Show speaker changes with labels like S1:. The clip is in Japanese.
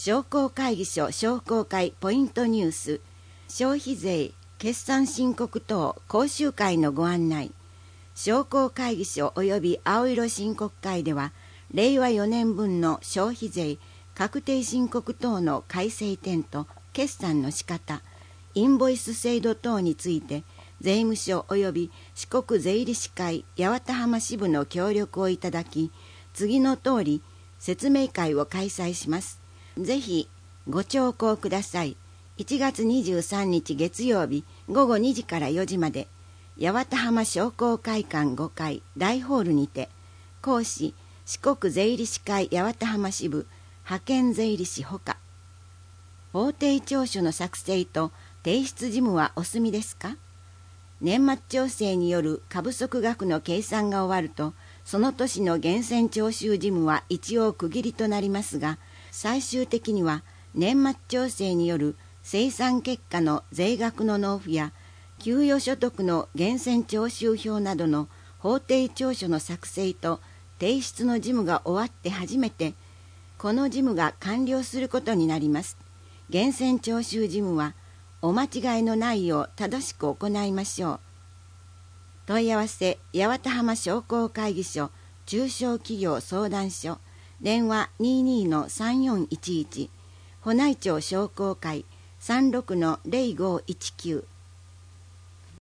S1: 商工会議所商工会ポイントニュース、消費税決算申告等講習会のご案内。商工会議所及び青色申告会では、令和4年分の消費税確定申告等の改正点と決算の仕方、インボイス制度等について、税務署及び四国税理士会八幡浜支部の協力をいただき、次の通り説明会を開催します。ぜひご聴講ください。1月23日月曜日午後2時から4時まで、八幡浜商工会館5階大ホールにて、講師四国税理士会八幡浜支部派遣税理士ほか。法定調書の作成と提出事務はお済みですか？年末調整による過不足額の計算が終わると、その年の源泉徴収事務は一応区切りとなりますが、最終的には年末調整による生産結果の税額の納付や給与所得の源泉徴収表などの法定調書の作成と提出の事務が終わって初めてこの事務が完了することになります。源泉徴収事務はお間違いのないよう正しく行いましょう。問い合わせ八幡浜商工会議所中小企業相談所、電話 22-3411、保内町商工会 36-0519